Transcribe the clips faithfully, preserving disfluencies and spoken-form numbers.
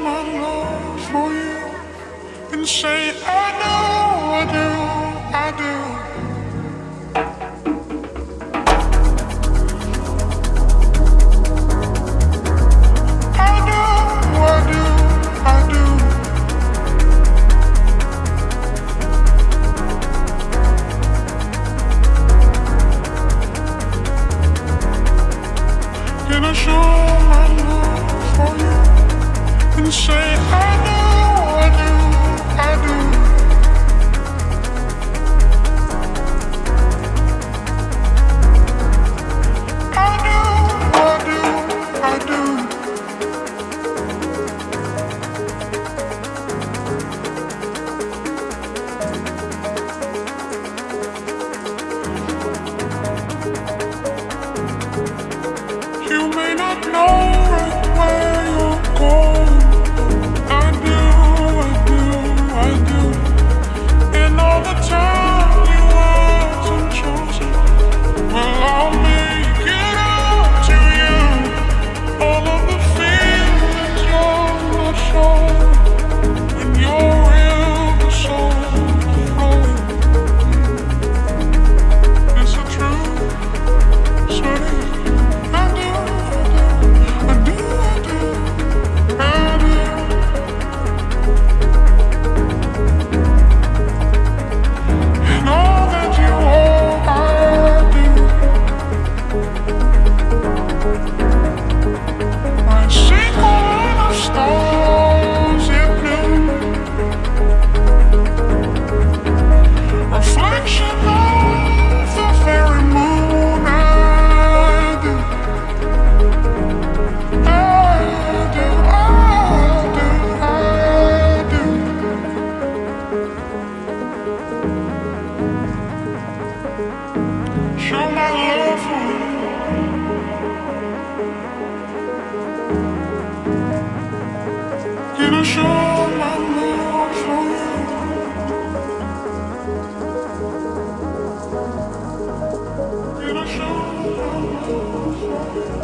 my love for you and say I know I do, I do. I do, I do, I do. Can I show my love for you and say I know I do, I do. I do, I do, I do. You may not know right where you're going. I do, I do, I do. And all the time you wasn't chosen. Well, I'll make it up to you. All of the feelings you're not showing. When you're in the soul flowing. Is it true? Swear I do, I do, I do, I do. And all that you are, I do. I see all the stars in blue, reflection of the very moon. I do, I do, I do, I do. Show my love for you. Can I show my love for you? Can I show my love for you?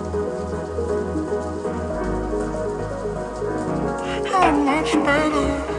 How much better